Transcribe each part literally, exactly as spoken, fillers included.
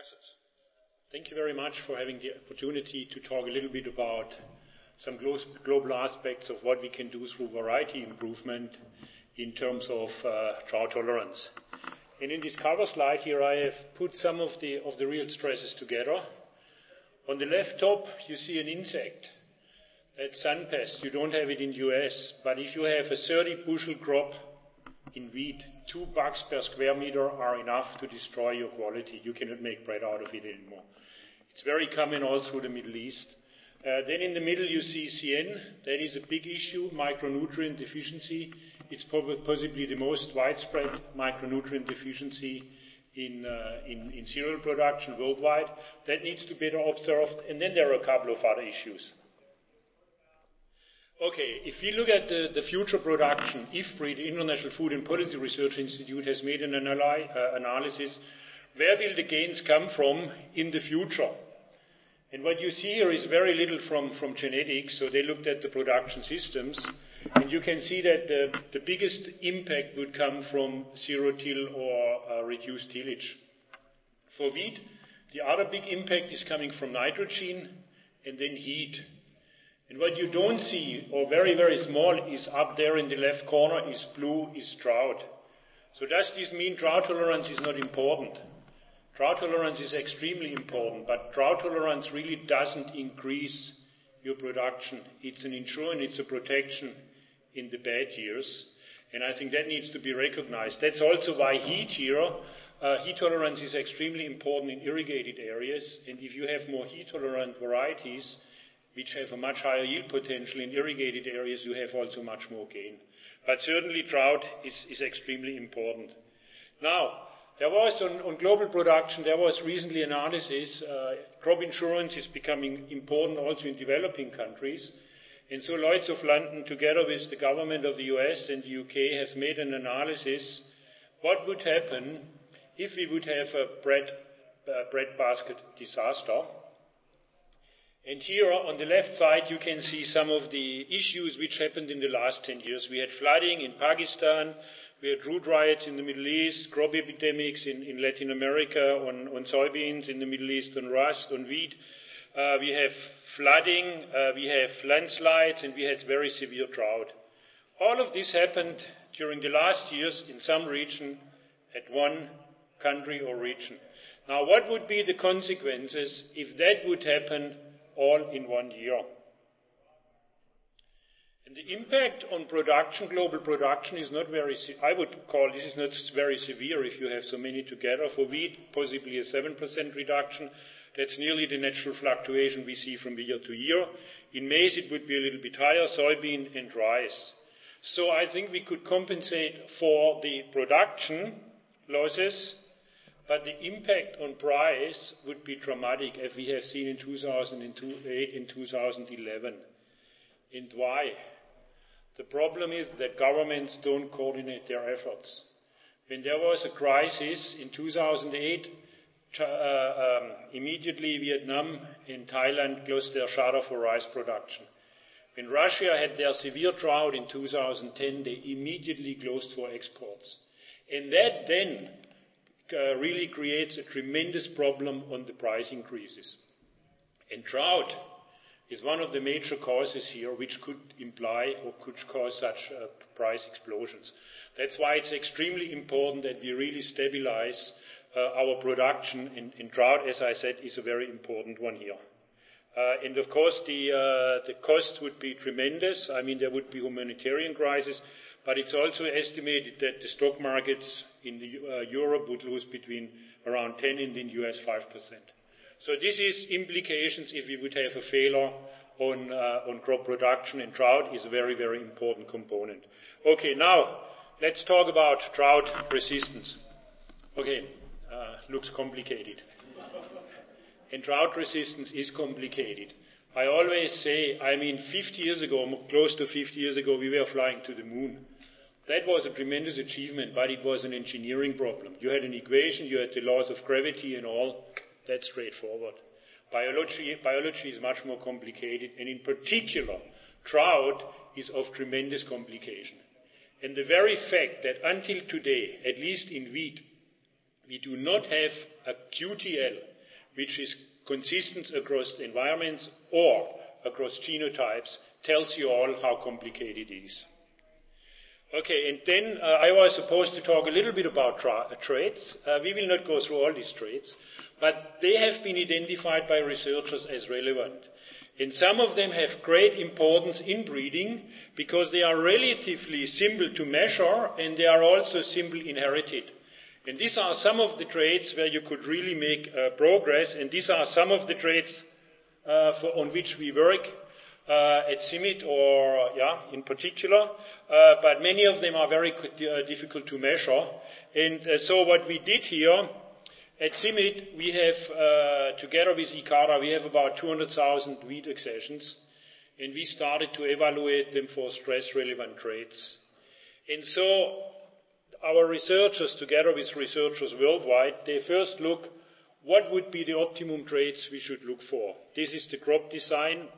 Gracias. Thank you very much for having the opportunity to talk a little bit about some global aspects of what we can do through variety improvement in terms of uh, drought tolerance. And in this cover slide here, I have put some of the of the real stresses together. On the left top, you see an insect. That's sun pest. You don't have it in the U S, but if you have a thirty bushel crop in wheat, two bucks per square meter are enough to destroy your quality. You cannot make bread out of it anymore. It's very common all through the Middle East. Uh, then in the middle you see C N. That is a big issue, micronutrient deficiency. It's probably possibly the most widespread micronutrient deficiency in, uh, in, in cereal production worldwide. That needs to be better observed. And then there are a couple of other issues. Okay, if we look at the, the future production, I F P R I, the International Food and Policy Research Institute, has made an analy- uh, analysis. Where will the gains come from in the future? And what you see here is very little from, from genetics, so they looked at the production systems, and you can see that the, the biggest impact would come from zero-till or uh, reduced tillage. For wheat, the other big impact is coming from nitrogen and then heat. And what you don't see, or very, very small, is up there in the left corner, is blue, is drought. So does this mean drought tolerance is not important? Drought tolerance is extremely important, but drought tolerance really doesn't increase your production. It's an insurance, it's a protection in the bad years, and I think that needs to be recognized. That's also why heat here, uh, heat tolerance is extremely important in irrigated areas, and if you have more heat-tolerant varieties, which have a much higher yield potential in irrigated areas, you have also much more gain. But certainly drought is, is extremely important. Now, there was on, on global production, there was recently analysis, uh, crop insurance is becoming important also in developing countries. And so Lloyd's of London, together with the government of the U S and the U K, has made an analysis what would happen if we would have a bread, uh, breadbasket disaster. And here on the left side you can see some of the issues which happened in the last ten years. We had flooding in Pakistan, we had root riots in the Middle East, crop epidemics in, in Latin America on, on soybeans, in the Middle East on rust, on wheat. Uh, we have flooding, uh, we have landslides, and we had very severe drought. All of this happened during the last years in some region at one country or region. Now, what would be the consequences if that would happen all in one year? And the impact on production, global production, is not very, se- I would call this is not very severe if you have so many together. For wheat, possibly a seven percent reduction. That's nearly the natural fluctuation we see from year to year. In maize, it would be a little bit higher, soybean and rice. So I think we could compensate for the production losses, but the impact on price would be dramatic, as we have seen in two thousand eight and two thousand eleven. And why? The problem is that governments don't coordinate their efforts. When there was a crisis in two thousand eight, uh, um, immediately Vietnam and Thailand closed their shutter for rice production. When Russia had their severe drought in two thousand ten, they immediately closed for exports. And that then uh, really creates a tremendous problem on the price increases. And drought is one of the major causes here, which could imply or could cause such uh, price explosions. That's why it's extremely important that we really stabilize uh, our production, and, and drought, as I said, is a very important one here. Uh, and of course, the, uh, the cost would be tremendous. I mean, there would be humanitarian crisis, but it's also estimated that the stock markets in the, uh, Europe would lose between around ten and in the U S five percent. So this is implications if we would have a failure on, uh, on crop production, and drought is a very, very important component. Okay, now let's talk about drought resistance. Okay, uh, looks complicated. And drought resistance is complicated. I always say, I mean, fifty years ago, close to fifty years ago, we were flying to the moon. That was a tremendous achievement, but it was an engineering problem. You had an equation, you had the laws of gravity and all. That's straightforward. Biology, biology is much more complicated, and in particular, drought is of tremendous complication. And the very fact that until today, at least in wheat, we do not have a Q T L, which is consistent across environments or across genotypes, tells you all how complicated it is. Okay, and then uh, I was supposed to talk a little bit about tra- traits. Uh, we will not go through all these traits, but they have been identified by researchers as relevant. And some of them have great importance in breeding because they are relatively simple to measure and they are also simply inherited. And these are some of the traits where you could really make uh, progress, and these are some of the traits uh, for, on which we work uh, at CIMMYT, or yeah, in particular, uh, but many of them are very uh, difficult to measure. And uh, so what we did here at CIMMYT, we have, uh, together with ICARA, we have about two hundred thousand wheat accessions, and we started to evaluate them for stress-relevant traits. And so our researchers, together with researchers worldwide, they first look what would be the optimum traits we should look for. This is the crop design,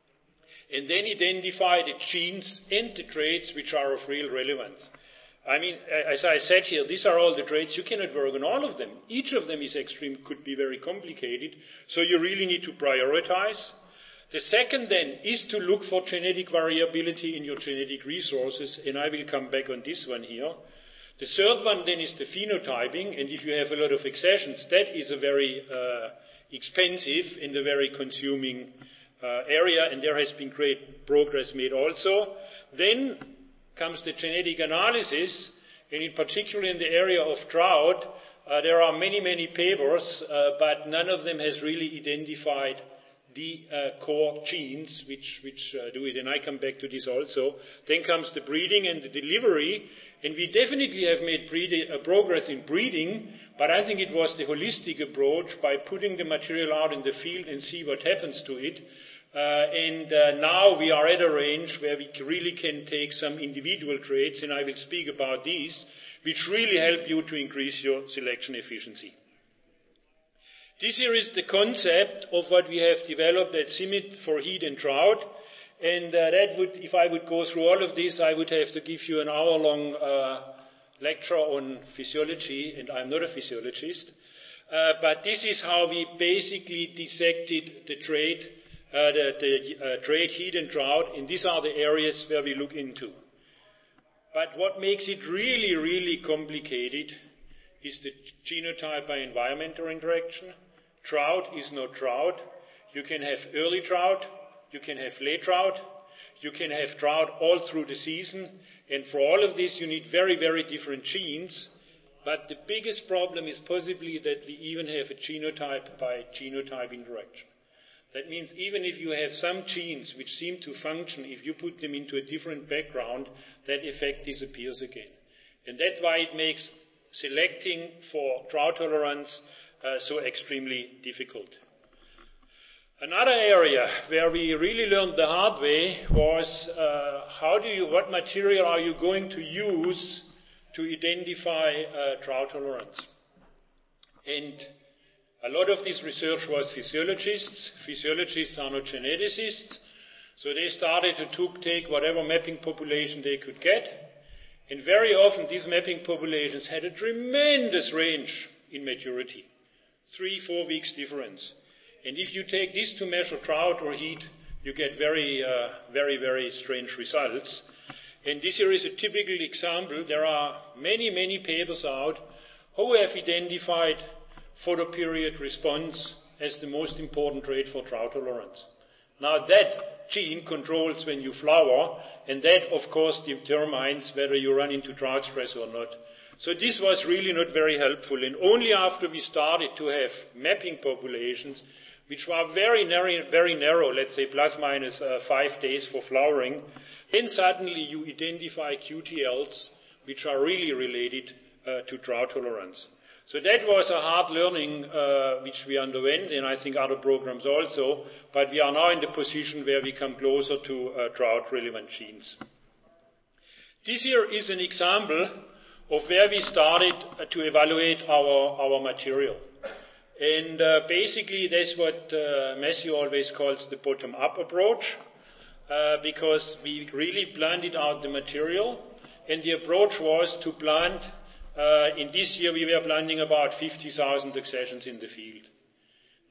and then identify the genes and the traits which are of real relevance. I mean, as I said here, these are all the traits. You cannot work on all of them. Each of them is extreme, could be very complicated, so you really need to prioritize. The second then is to look for genetic variability in your genetic resources, and I will come back on this one here. The third one then is the phenotyping, and if you have a lot of accessions, that is a very uh, expensive and a very consuming uh, area, and there has been great progress made also. Then comes the genetic analysis, and in particular in the area of drought, uh, there are many, many papers, uh, but none of them has really identified the uh, core genes which, which uh, do it, and I come back to this also. Then comes the breeding and the delivery, and we definitely have made breeding, uh, progress in breeding, but I think it was the holistic approach by putting the material out in the field and see what happens to it. Uh, and uh, now we are at a range where we really can take some individual traits, and I will speak about these, which really help you to increase your selection efficiency. This here is the concept of what we have developed at CIMMYT for heat and drought. And uh, that would, if I would go through all of this, I would have to give you an hour-long uh, lecture on physiology, and I'm not a physiologist. Uh, but this is how we basically dissected the trait, uh, the, the uh, trait heat and drought, and these are the areas where we look into. But what makes it really, really complicated is the genotype by environmental interaction. Drought is not drought. You can have early drought, you can have late drought, you can have drought all through the season, and for all of this you need very, very different genes. But the biggest problem is possibly that we even have a genotype by genotype interaction. That means even if you have some genes which seem to function, if you put them into a different background, that effect disappears again. And that's why it makes selecting for drought tolerance uh, so extremely difficult. Another area where we really learned the hard way was uh, how do you, what material are you going to use to identify uh, drought tolerance? And a lot of this research was physiologists. Physiologists are not geneticists, so they started to took, take whatever mapping population they could get. And very often these mapping populations had a tremendous range in maturity, three, four weeks difference. And if you take this to measure drought or heat, you get very, uh, very, very strange results. And this here is a typical example. There are many, many papers out who have identified photoperiod response as the most important trait for drought tolerance. Now that gene controls when you flower, and that of course determines whether you run into drought stress or not. So this was really not very helpful, and only after we started to have mapping populations, which were very narrow, very narrow, let's say plus minus uh, five days for flowering, then suddenly you identify Q T Ls which are really related uh, to drought tolerance. So that was a hard learning uh, which we underwent, and I think other programs also, but we are now in the position where we come closer to uh, drought-relevant genes. This here is an example of where we started uh, to evaluate our, our material. And uh, basically that's what uh, Matthew always calls the bottom-up approach, uh, because we really planted out the material, and the approach was to plant Uh, in this year we were planting about fifty thousand accessions in the field.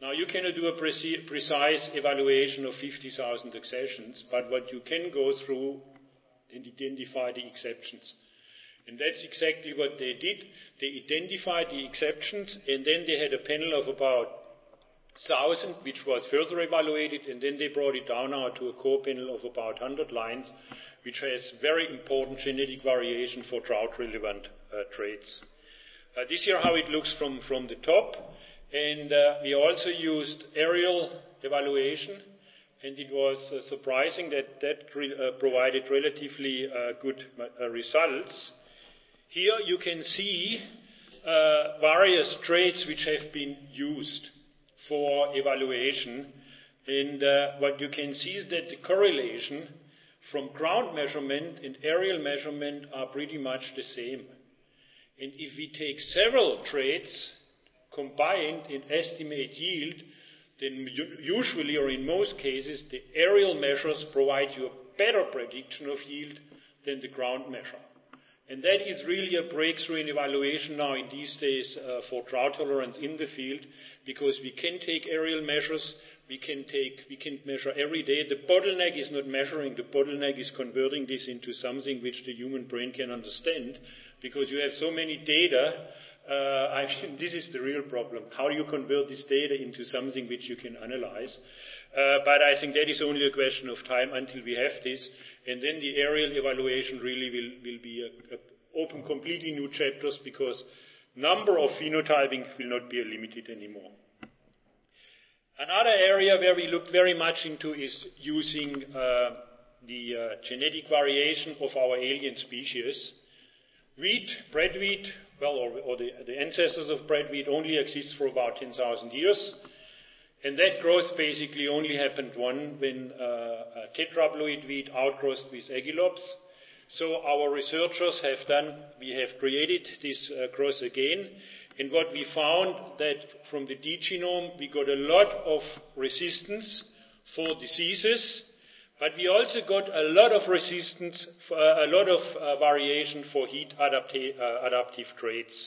Now, you cannot do a preci- precise evaluation of fifty thousand accessions, but what you can go through and identify the exceptions. And that's exactly what they did. They identified the exceptions, and then they had a panel of about one thousand, which was further evaluated, and then they brought it down now to a core panel of about one hundred lines, which has very important genetic variation for drought-relevant uh, traits. Uh, this here how it looks from, from the top. And uh, we also used aerial evaluation, and it was uh, surprising that that re- uh, provided relatively uh, good uh, results. Here you can see uh, various traits which have been used for evaluation, and uh, what you can see is that the correlation from ground measurement and aerial measurement are pretty much the same. And if we take several traits combined and estimate yield, then usually or in most cases the aerial measures provide you a better prediction of yield than the ground measure. And that is really a breakthrough in evaluation now in these days uh, for drought tolerance in the field, because we can take aerial measures, we can take, we can measure every day. The bottleneck is not measuring, the bottleneck is converting this into something which the human brain can understand, because you have so many data. Uh, I mean, this is the real problem. How do you convert this data into something which you can analyze? Uh, but I think that is only a question of time until we have this. And then the aerial evaluation really will, will be a, a open completely new chapters, because number of phenotyping will not be limited anymore. Another area where we looked very much into is using uh, the uh, genetic variation of our alien species. Wheat, bread wheat, well, or, or the, the ancestors of bread wheat only exist for about ten thousand years. And that growth basically only happened one when uh, a tetraploid wheat outcrossed with Aegilops. So our researchers have done, we have created this uh, cross again. And what we found that from the D genome we got a lot of resistance for diseases, but we also got a lot of resistance, for, uh, a lot of uh, variation for heat adapta- uh, adaptive traits.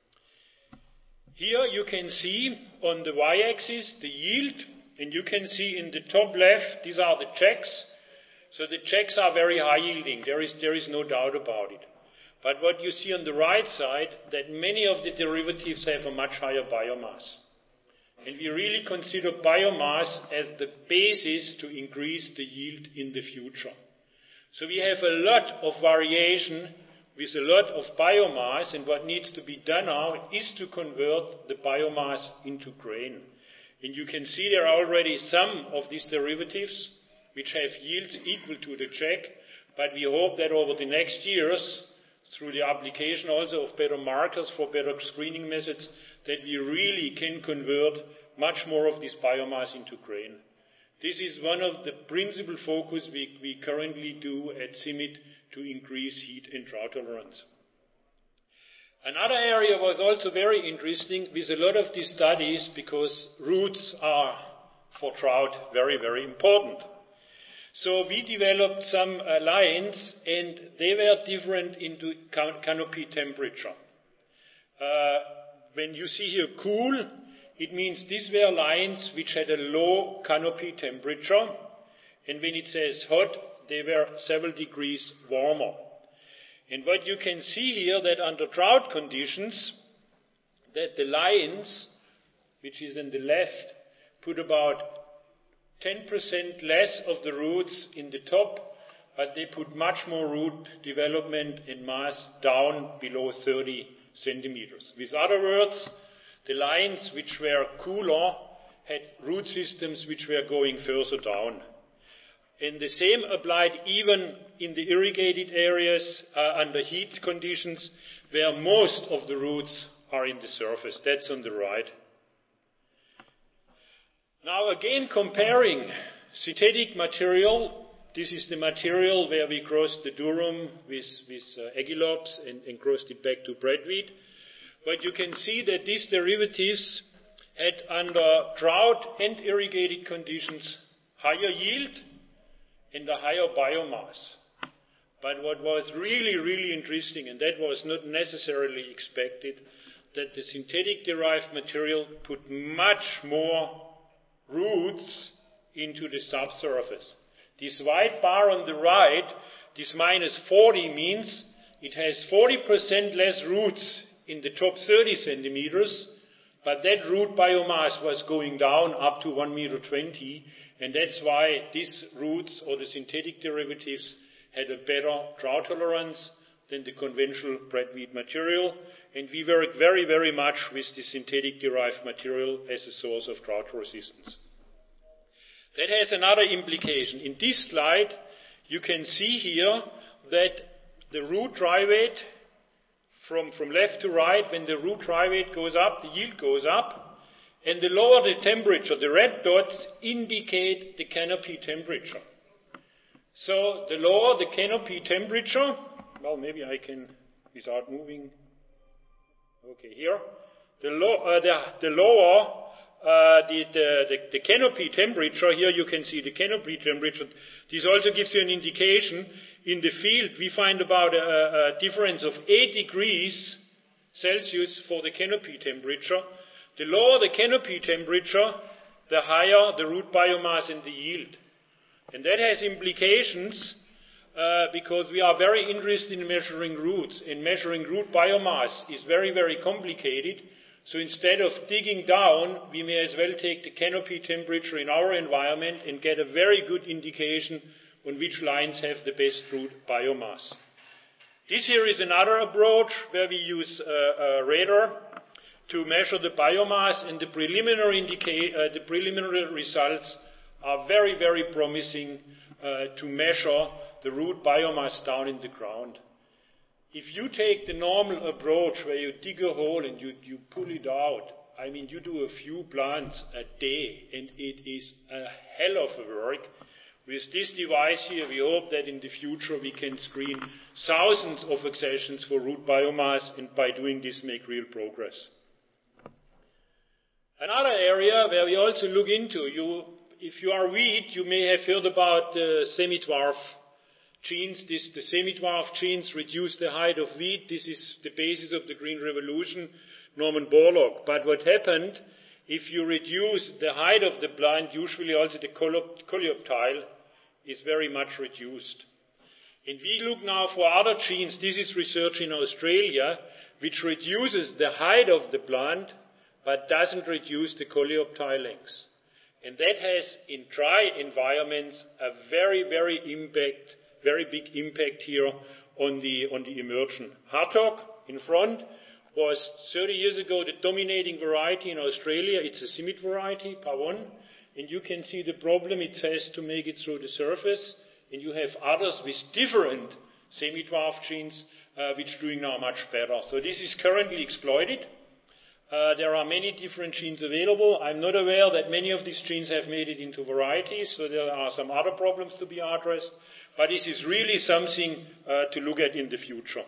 Here you can see on the y-axis the yield, and you can see in the top left, these are the checks. So the checks are very high yielding, there is, there is no doubt about it. But what you see on the right side, that many of the derivatives have a much higher biomass. And we really consider biomass as the basis to increase the yield in the future. So we have a lot of variation with a lot of biomass, and what needs to be done now is to convert the biomass into grain. And you can see there are already some of these derivatives which have yields equal to the check, but we hope that over the next years, through the application also of better markers for better screening methods, that we really can convert much more of this biomass into grain. This is one of the principal focus we, we currently do at CIMMYT to increase heat and drought tolerance. Another area was also very interesting with a lot of these studies, because roots are for drought very, very important. So we developed some uh, lines, and they were different into can- canopy temperature. Uh, when you see here cool, it means these were lines which had a low canopy temperature, and when it says hot, they were several degrees warmer. And what you can see here, that under drought conditions, that the lines, which is in the left, put about ten percent less of the roots in the top, but they put much more root development and mass down below thirty centimeters. With other words, the lines which were cooler had root systems which were going further down. And the same applied even in the irrigated areas uh, under heat conditions, where most of the roots are in the surface. That's on the right. Now again, comparing synthetic material, this is the material where we crossed the durum with, with uh, Aegilops and, and crossed it back to bread wheat. But you can see that these derivatives had under drought and irrigated conditions higher yield and a higher biomass. But what was really, really interesting, and that was not necessarily expected, that the synthetic derived material put much more roots into the subsurface. This white bar on the right, this minus forty, means it has forty percent less roots in the top thirty centimeters, but that root biomass was going down up to one meter twenty, and that's why these roots or the synthetic derivatives had a better drought tolerance than the conventional bred wheat material, and we work very, very much with the synthetic derived material as a source of drought resistance. That has another implication. In this slide, you can see here that the root dry weight, from, from left to right, when the root dry weight goes up, the yield goes up, and the lower the temperature, the red dots indicate the canopy temperature. So the lower the canopy temperature, well, maybe I can, without moving, okay, here, the, low, uh, the, the lower Uh, the, the, the, the canopy temperature, here you can see the canopy temperature. This also gives you an indication. In the field, we find about a, a difference of eight degrees Celsius for the canopy temperature. The lower the canopy temperature, the higher the root biomass and the yield. And that has implications uh, because we are very interested in measuring roots. And measuring root biomass is very, very complicated. So instead of digging down, we may as well take the canopy temperature in our environment and get a very good indication on which lines have the best root biomass. This here is another approach where we use a, a radar to measure the biomass, and the preliminary, indica- uh, the preliminary results are very, very promising uh, to measure the root biomass down in the ground. If you take the normal approach where you dig a hole and you, you pull it out, I mean, you do a few plants a day, and it is a hell of a work. With this device here, we hope that in the future we can screen thousands of accessions for root biomass, and by doing this make real progress. Another area where we also look into, you, if you are wheat, you may have heard about the semi-dwarf genes. This, the semi-dwarf genes reduce the height of wheat. This is the basis of the Green Revolution, Norman Borlaug. But what happened, if you reduce the height of the plant, usually also the coleoptile is very much reduced. And we look now for other genes. This is research in Australia, which reduces the height of the plant, but doesn't reduce the coleoptile length. And that has, in dry environments, a very, very impact very big impact here on the, on the immersion. Hartog in front was thirty years ago the dominating variety in Australia. It's a CIMMYT variety, Pavon, and you can see the problem it has to make it through the surface, and you have others with different semi-dwarf genes uh, which are doing now much better. So this is currently exploited. Uh, there are many different genes available. I'm not aware that many of these genes have made it into varieties, so there are some other problems to be addressed. But this is really something uh, to look at in the future.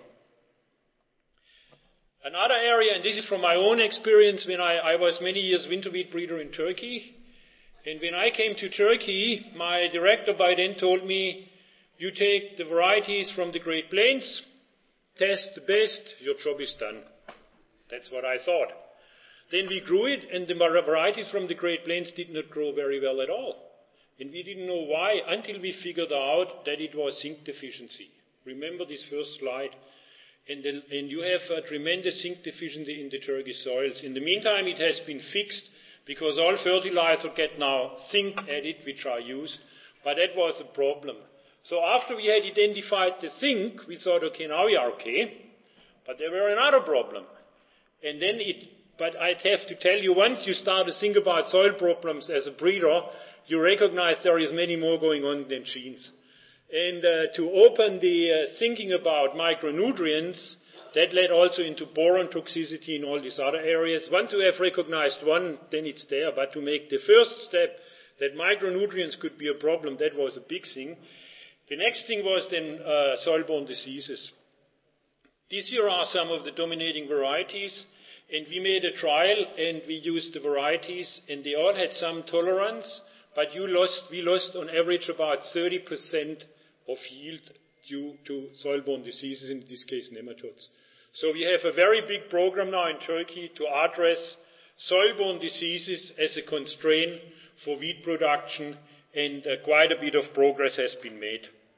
Another area, and this is from my own experience, when I, I was many years winter wheat breeder in Turkey. And when I came to Turkey, my director by then told me, you take the varieties from the Great Plains, test the best, your job is done. That's what I thought. Then we grew it, and the varieties from the Great Plains did not grow very well at all. And we didn't know why until we figured out that it was zinc deficiency. Remember this first slide? And, the, and you have a tremendous zinc deficiency in the Turkish soils. In the meantime, it has been fixed because all fertilizer get now zinc added, which are used. But that was a problem. So after we had identified the zinc, we thought, okay, now we are okay. But there were another problem. And then it, but I'd have to tell you, once you start to think about soil problems as a breeder, you recognize there is many more going on than genes. And uh, to open the uh, thinking about micronutrients, that led also into boron toxicity in all these other areas. Once you have recognized one, then it's there. But to make the first step that micronutrients could be a problem, that was a big thing. The next thing was then uh, soil-borne diseases. This here are some of the dominating varieties. And we made a trial, and we used the varieties, and they all had some tolerance. But you lost, we lost on average about thirty percent of yield due to soil-borne diseases, in this case nematodes. So we have a very big program now in Turkey to address soil-borne diseases as a constraint for wheat production, and uh, quite a bit of progress has been made.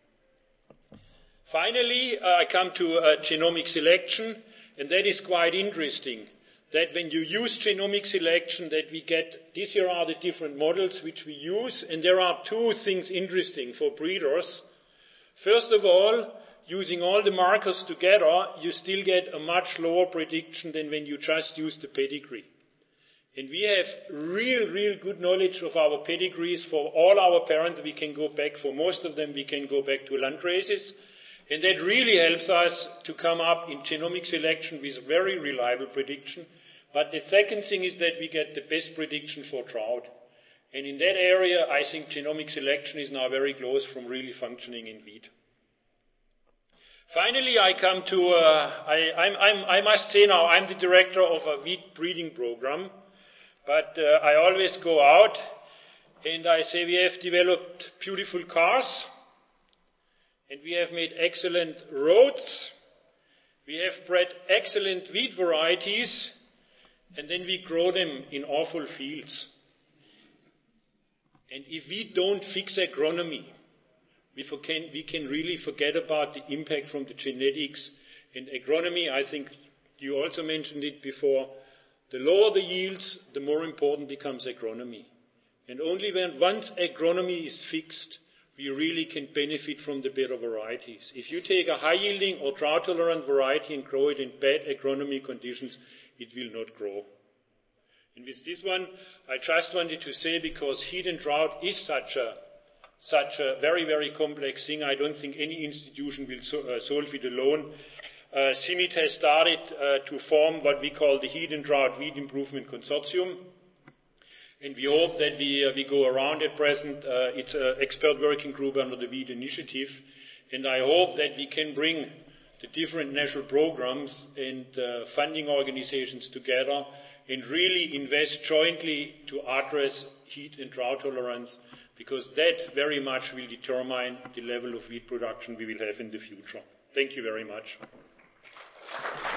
Finally, uh, I come to uh, genomic selection, and that is quite interesting, that when you use genomic selection, that we get, these here are the different models which we use, and there are two things interesting for breeders. First of all, using all the markers together, you still get a much lower prediction than when you just use the pedigree. And we have real, real good knowledge of our pedigrees for all our parents. We can go back, for most of them, we can go back to land races. And that really helps us to come up in genomic selection with very reliable prediction. But the second thing is that we get the best prediction for drought. And in that area, I think genomic selection is now very close from really functioning in wheat. Finally, I come to, uh, I, I'm, I'm, I must say now, I'm the director of a wheat breeding program. But uh, I always go out and I say we have developed beautiful cars, and we have made excellent roads, we have bred excellent wheat varieties, and then we grow them in awful fields. And if we don't fix agronomy, we, can, we can really forget about the impact from the genetics. And agronomy, I think you also mentioned it before, the lower the yields, the more important becomes agronomy. And only when once agronomy is fixed, we really can benefit from the better varieties. If you take a high-yielding or drought-tolerant variety and grow it in bad agronomy conditions, it will not grow. And with this one, I just wanted to say, because heat and drought is such a, such a very, very complex thing, I don't think any institution will so, uh, solve it alone. Uh, C I M I T has started uh, to form what we call the Heat and Drought Wheat Improvement Consortium, and we hope that we, uh, we go around at present. Uh, it's an expert working group under the Wheat Initiative, and I hope that we can bring the different national programs and uh, funding organizations together and really invest jointly to address heat and drought tolerance, because that very much will determine the level of wheat production we will have in the future. Thank you very much.